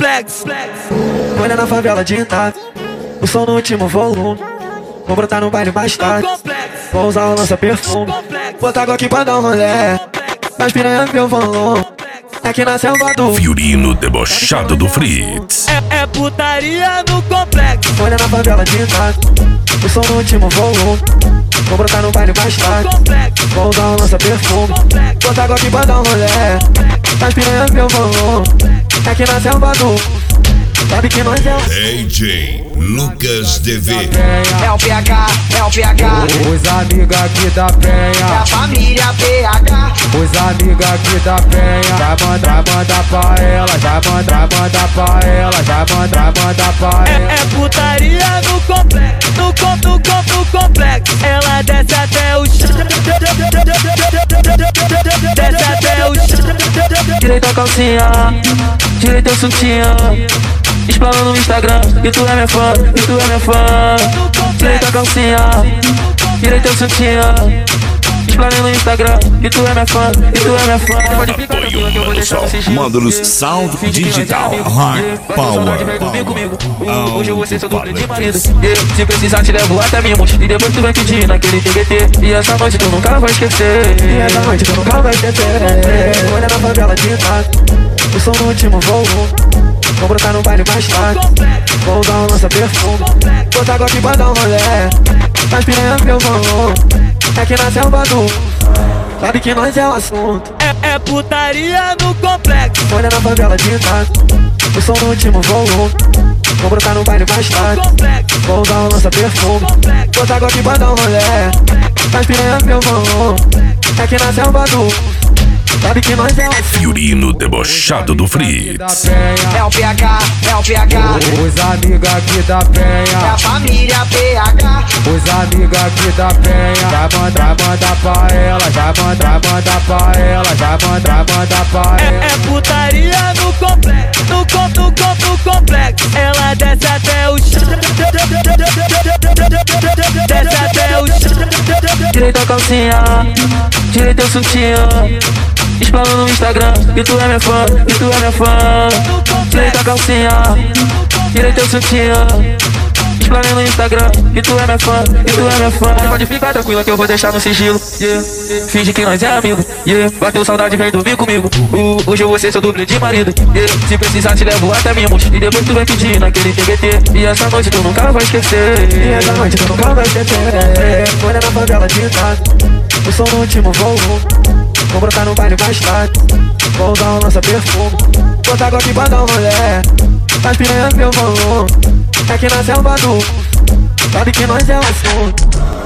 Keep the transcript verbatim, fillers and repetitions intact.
Complex. Olha na favela de Itália, o som no último volume. Vou brotar no baile mais tarde, vou usar o lança-perfume. Botar água aqui pra dar um rolé, mas piranha meu volume. Aqui na selva do Fiorino debochado do Fritz. É, é putaria no complexo. Olha na favela de Itália, o som no último volume. Vou brotar no baile mais tarde, vou usar um lança-perfume. Botar água aqui pra dar um rolé, mas piranha meu volume. Aqui na selva do sabe que nós é D J Lucas D V. É o P H, é o P H. Os amigos aqui da penha, É a família P H. os amigos aqui da penha. Já manda, manda pra ela, já manda, manda pra ela, já manda, manda pra ela. É, é putaria no complexo. No com, no com, no complexo. Ela desce até o chão. Desce até o chão. Direita a calcinha, direita o sutiã. Explana no Instagram, que tu é minha fã, que tu é minha fã. Direita a calcinha, direita o sutiã. Explana no Instagram, que tu é minha fã, que tu é minha fã. Pode ficar tranquila que eu vou deixar no sigilo. Módulos Sound Digital Hard Power. Vem comigo, hoje eu vou ser seu duplo de marido. Se precisar te levo até Mimos. E depois tu vai pedir naquele T B T. E essa noite tu nunca vai esquecer. e essa noite tu nunca vai esquecer. Olha na favela de Itália, o som no último volume. Vou brotar no baile mais tarde, vou usar um lança-perfume. Botar água aqui pra dar um rolé, mas piranha meu volume. Aqui na selva do sabe que nós é o assunto. É, é putaria no complexo. Olha na favela de Itália, o som no último volume. Vou brotar no baile mais tarde, vou usar um lança-perfume. Botar água aqui pra dar um rolé, mas piranha meu volume. Aqui na selva do sabe que nós é o Fiorino debochado do Fritz. É o P H, é o P H. Os amigos aqui da É a penha, família P H. os amigos aqui da penha. Já manda, manda pra ela, já manda, manda pra ela, já manda, manda pra É, ela. é putaria no complexo. No com, no com, no complexo. Ela desce até o chão. Desce até o chão. Direita a calcinha, direita o sutiã. Explana no Instagram, que tu é minha fã, que tu é minha fã. Direita a calcinha, direita o sutiã. Explana no Instagram, que tu é minha fã, que tu é minha fã. Pode ficar tranquila que eu vou deixar no sigilo, yeah. Finge que nós é amigo, yeah. Bateu saudade, vem dormir comigo. uh, Hoje eu vou ser seu duplo de marido, yeah. Se precisar te levo até Mimos. E depois tu vai pedir naquele T B T. E essa noite tu nunca vai esquecer. e essa noite tu nunca vai esquecer. Olha na favela de Itália, o som no último volume. Vou brotar no baile mais tarde, vou usar um lança-perfume. Botar água aqui pra dar um rolé, mas piranha meu volume. Aqui na selva do sabe que nós é o assunto.